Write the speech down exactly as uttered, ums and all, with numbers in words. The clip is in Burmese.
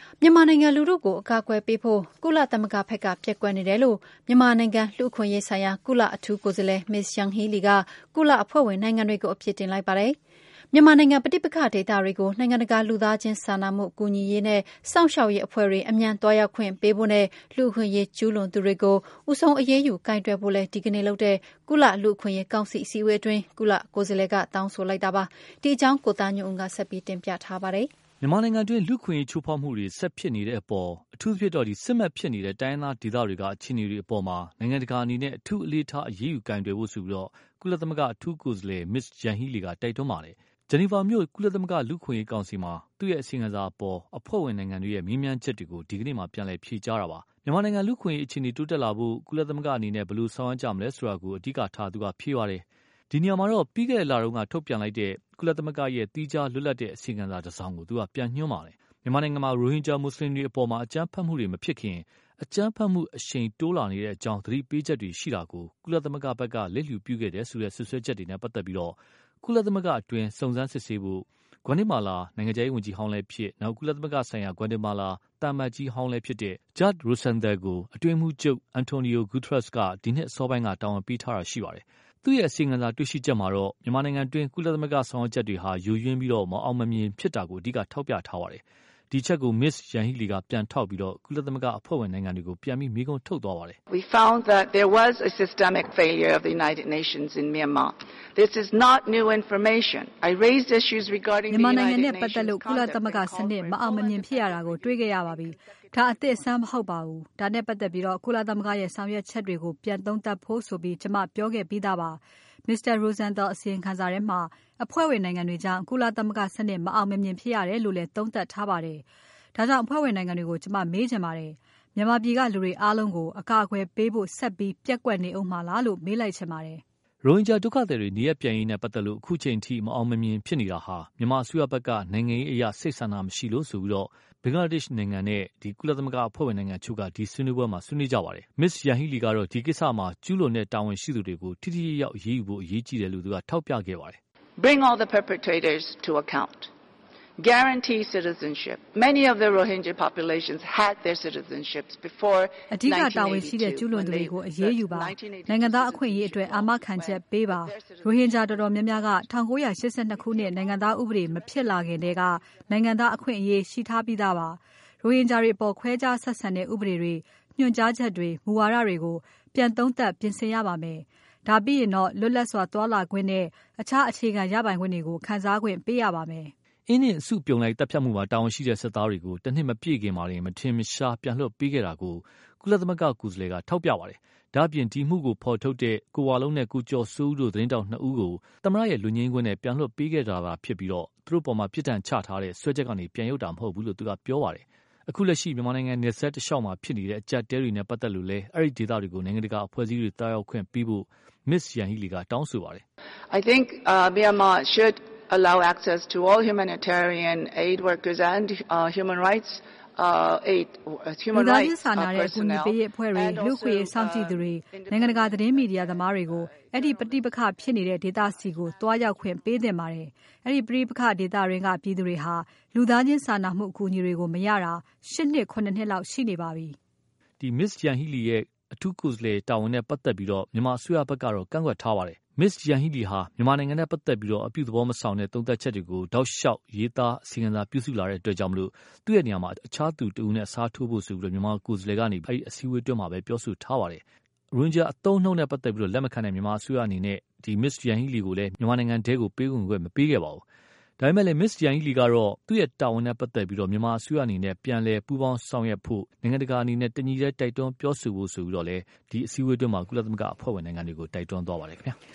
မြန်မာနိုင်ငံလူထုကိုအကာအကွယ်ပေးဖို့ကုလသမဂ္ဂဘက်ကပျက်ကွက်နေတယ်လို့မြန်မာနိုင်ငံလူ့အခွင့်အရေးဆိုင်ရာကုလအထူးကိုယ်စားလှယ် Ms. Yanghee Lee ကကုလအဖွဲ့ဝင်နိုင်ငံတွေကိုအပြစ်တင်လိုက်ပါတယ်။မြန်မာနိုင်ငံပဋိပက္ခဒေသတွေကိုနိုင်ငံတကာလူသားချင်းစာနာမှုကူညီရေးနဲ့စောင့်ရှောက်ရေးအဖွဲ့တွေအမြန်သွားရောက်ခွင့်ပေးဖို့နဲ့လူ့အခွင့်အရေးကျူးလွန်သူတွေကိုဦးဆုံးအရေးယူကိုင်တွယ်ဖို့လည်းဒီကနေ့လုပ်တဲ့ကုလလူ့အခွင့်အရေးကောင်စီအစည်းအဝေးအတွင်းကုလကိုယ်စားလှယ်ကတောင်းဆိုလိုက်တာပါ။ဒီအကြောင်းကိုသားညွန့်ဦးကဆက်ပြီးတင်ပြထားပါတယ်။မြန်မာနိုင်ငံတွင်းလူ့ခွင့်ရေးချိုးဖောက်မှုတွေဆက်ဖြစ်နေတဲ့အပေါ်အထူးသဖြင့်တော့ဒီစစ်မှတ်ဖြစ်နေတဲ့တိုင်းရင်းသားဒေသတွေကအခြေအနေတွေအပေါ်မှာနိုင်ငံတကာအနေနဲ့အထူးအလေးထားအရေးယူကင်တွယ်ဖို့ဆိုပြီးတော့ကုလသမဂ္ဂအထူးကိုယ်စားလှယ် Ms. Yanghee Lee ကတိုက်တွန်းပါတယ်။ဂျနီဗာမြို့ကုလသမဂ္ဂလူ့ခွင့်ရေးကောင်စီမှာသူ့ရဲ့အစီအစဉ်စာအပေါ်အဖွဲ့ဝင်နိုင်ငံတွေရဲ့မေးမြန်းချက်တွေကိုဒီကနေ့မှပြန်လည်ဖြေကြားတာပါ။မြန်မာနိုင်ငံလူ့ခွင့်ရေးအခြေအနေတိုးတက်လာဖို့ကုလသမဂ္ဂအနေနဲ့ဘယ်လိုဆောင်ရွက်ကြမလဲဆိုတာကိုအဓိကထားသူကဖြေပါတယ်။ဒီနေရာမှာတော့ပြီးခဲ့တဲ့လတုန်းကထုတ်ပြန်လိုက်တဲ့ကုလသမဂ္ဂရဲ့သီးခြားလွတ်လပ်တဲ့အစီအစဉ်စာတစ်စောင်ကိုသူကပြန်ညွှန်းပါတယ်။မြန်မာနိုင်ငံမှာရိုဟင်ဂျာမွတ်စလင်တွေအပေါ်မှာအကြမ်းဖက်မှုတွေမဖြစ်ခင်အကြမ်းဖက်မှုအရှိန်တိုးလာနေတဲ့အကြောင်းသတိပေးချက်တွေရှိတာကိုကုလသမဂ္ဂဘက်ကလက်လျူပြုခဲ့တယ်ဆိုတဲ့ဆွဆွဲချက်တွေနဲ့ပတ်သက်ပြီးတော့ကုလသမဂ္ဂအတွင်းစုံစမ်းစစ်ဆေးဖို့ဂွမ်တီမာလာနိုင်ငံခြားရေးဝန်ကြီးဟောင်းလည်းဖြစ်နောက်ကုလသမဂ္ဂဆိုင်ရာဂွမ်တီမာလာတာမတ်ကြီးဟောင်းလည်းဖြစ်တဲ့ဂျတ်ရိုဆန်တယ်ကိုအတွင်းမှုချုပ်အန်တိုနီယိုဂူထရက်စ်ကဒီနှစ်အစောပိုင်းကတာဝန်ပေးထားတာရှိပါတယ်။သူ့ရဲ့အစီအစဉ်စာတွေ့ရှိချက်မှာတော့မြန်မာနိုင်ငံတွင်းကုလသမဂ္ဂဆောင်ရွက်ချက်တွေဟာယိုယွင်းပြီးတော့မအောင်မမြင်ဖြစ်တာကိုအဓိကထောက်ပြထားပါတယ်။ဒီချက်ကို Ms. Yanghee Lee ကပြန်ထောက်ပြီးတော့ကုလသမဂ္ဂအဖွဲ့ဝင်နိုင်ငံတွေကိုပြန်ပြီးမေးခွန်းထုတ်သွားပါတယ်။ We found that there was a systemic failure of the United Nations in Myanmar. This is not new information. I raised issues regarding the United Nations. မြန်မာနိုင်ငံနဲ့ပတ်သက်လို့ကုလသမဂ္ဂစနစ်မအောင်မမြင်ဖြစ်ရတာကိုတွေ့ခဲ့ရပါပြီ။ဒါအသစ်အဆန်းမဟုတ်ပါဘူး။ဒါနဲ့ပတ်သက်ပြီးတော့ကုလသမဂ္ဂရဲ့ဆောင်ရွက်ချက်တွေကိုပြန်သုံးသပ်ဖို့ဆိုပြီးကျွန်မပြောခဲ့ပြီးသားပါ။ Mr. Rosenthal အစီရင်ခံစာထဲမှာအဖွဲ့ဝင်နိုင်ငံတွေကြောင့်ကုလသမဂ္ဂစနစ်မအောင်မမြင်ဖြစ်ရတယ်လို့လည်းသုံးသပ်ထားပါတယ်။ဒါကြောင့်အဖွဲ့ဝင်နိုင်ငံတွေကိုကျွန်မမေးချင်ပါတယ်။မြန်မာပြည်ကလူတွေအားလုံးကိုအကာအကွယ်ပေးဖို့ဆက်ပြီးပြက်ကွက်နေအောင်မလားလို့မေးလိုက်ချင်ပါတယ်။ရိုဟင်ဂျာဒုက္ခသည်တွေနေရပြန်ရေးနဲ့ပတ်သက်လို့အခုချိန်ထိမအောင်မမြင်ဖြစ်နေတာဟာမြန်မာအစိုးရဘက်ကနိုင်ငံရေးအရာစိတ်ဆန္ဒမရှိလို့ဆိုပြီးတော့ဘင်္ဂလားဒေ့ရှ်နိုင်ငံနဲ့ဒီကုလသမဂ္ဂအဖွဲ့ဝင်နိုင်ငံချို့ကဒီဆွေးနွေးပွဲမှာဆွေးနွေးကြပါတယ်။ Ms. Yanghee Lee ကတော့ဒီကိစ္စမှာကျူးလွန်တဲ့တာဝန်ရှိသူတွေကိုထိထိရောက်ရောက်အရေးယူဖို့အရေးကြီးတယ်လို့သူကထောက်ပြခဲ့ပါတယ်။ Bring all the perpetrators to account. Guarantee citizenship. Many of the Rohingya populations had their citizenships before အဓိကတာဝန်ရှိတဲ့ကျူးလွန်သူတွေကိုအရေးယူပါနိုင်ငံသားအခွင့်အရေးအတွက်အာမခံချက်ပေးပါရိုဟင်ဂျာတော်တော်များများကnineteen eighty-twoခုနှစ်နိုင်ငံသားဥပဒေမဖြစ်လာခင်တည်းကနိုင်ငံသားအခွင့်အရေးရှိထားပြီးသားပါရိုဟင်ဂျာတွေပေါ်ခွဲခြားဆက်ဆံတဲ့ဥပဒေတွေညွှန်ကြားချက်တွေမူဝါဒတွေကိုပြန်သုံးသပ်ပြင်ဆင်ရပါမယ်ဒါပြီးရင်တော့လွတ်လပ်စွာသွားလာခွင့်နဲ့အခြားအခြေခံရပိုင်ခွင့်တွေကိုခန်းစားခွင့်ပေးရပါမယ်အင်းနဲ့အစုပြုံလိုက်တပ်ဖြတ်မှုမှာတာဝန်ရှိတဲ့စစ်သားတွေကိုတနှစ်မပြည့်ခင်မှာတင်မထင်မရှားပြန်လွှတ်ပေးခဲ့တာကိုကုလသမဂ္ဂကိုယ်စားလှယ်ကထောက်ပြပါတယ်။ဒါ့အပြင်ဒီမှုကိုဖော်ထုတ်တဲ့ကိုဝါလုံးနဲ့ကိုကျော်စိုးဦးတို့သတင်းတောက်နှစ်ဦးကိုသမ္မတရဲ့လူငင်းခွင့်နဲ့ပြန်လွှတ်ပေးခဲ့တာသာဖြစ်ပြီးတော့သူတို့ပေါ်မှာပြစ်ဒဏ်ချထားတဲ့ဆွဲချက်ကနေပြန်ရုပ်တာမဟုတ်ဘူးလို့သူကပြောပါတယ်။အခုလက်ရှိမြန်မာနိုင်ငံနယ်စပ်တလျှောက်မှာဖြစ်နေတဲ့အကြက်တဲတွေနဲ့ပတ်သက်လို့လဲအဲ့ဒီဒေသတွေကိုနိုင်ငံတကာအဖွဲ့အစည်းတွေတာရောက်ခွင့်ပေးဖို့ Ms. Yanghee Lee ကတောင်းဆိုပါတယ်။ I think uh, Myanmar should allow access to all humanitarian aid workers and uh, human rights uh, aid human rights personnel ပေးရေးအဖွဲ့တွေလူ့ခွင့်ရေးစောင့်ကြည့်သူတွေနိုင်ငံတကာသတင်းမီဒီယာသမားတွေကိုအဲ့ဒီပဋိပက္ခဖြစ်နေတဲ့ဒေသစီကိုတွားရောက်ခွင့်ပေးသင့်ပါတယ်အဲ့ဒီပဋိပက္ခဒေသရင်းကပြည်သူတွေဟာလူသားချင်းစာနာမှုအကူအညီတွေကိုမရတာeightနှစ်sevenနှစ်လောက်ရှိနေပါပြီဒီ Ms. Yanghee Lee ရဲ့အထူးကိုယ်စားလှယ်တာဝန်နဲ့ပတ်သက်ပြီးတော့မြန်မာအစိုးရဘက်ကတော့ကန့်ကွက်ထားပါတယ်Ms. Yanghee Lee ဟာမြန်မာနိုင်ငံနဲ့ပတ်သက်ပြီးတော့အပြုသဘောမဆောင်တဲ့သုံးသပ်ချက်တွေကိုတောက်လျှောက်ရေးသားအစီအစဉ်စာပြုစုလာတဲ့အတွက်ကြောင့်မလို့သူ့ရဲ့နေရာမှာအခြားသူတဦးနဲ့အစားထိုးဖို့ဆိုပြီးတော့မြန်မာကိုယ်စားလှယ်ကနေအဲဒီအစည်းအဝေးတွင်းမှာပဲပြောဆိုထားပါတယ်။ရိုဟင်ဂျာအသုံးနှုန်းနဲ့ပတ်သက်ပြီးတော့လက်မခံတဲ့မြန်မာအစိုးရအနေနဲ့ဒီ Ms. Yanghee Lee ကိုလည်းမြန်မာနိုင်ငံထဲကိုပေးဝင်ခွင့်မပေးခဲ့ပါဘူး။ဒါပေမဲ့လည်း Ms. Yanghee Lee ကတော့သူ့ရဲ့တာဝန်နဲ့ပတ်သက်ပြီးတော့မြန်မာအစိုးရအနေနဲ့ပြန်လည်ပူးပေါင်းဆောင်ရွက်ဖို့နိုင်ငံတကာအနေနဲ့တညီတည်းတိုက်တွန်းပြောဆိုဖို့ဆိုပြီးတော့လည်းဒီအစည်းအဝေးတွင်းမှာကုလသမဂ္ဂအဖွဲ့ဝင်နိုင်ငံတွေကိုတိုက်တွန်းသွားပါတယ်ခင်ဗျာ။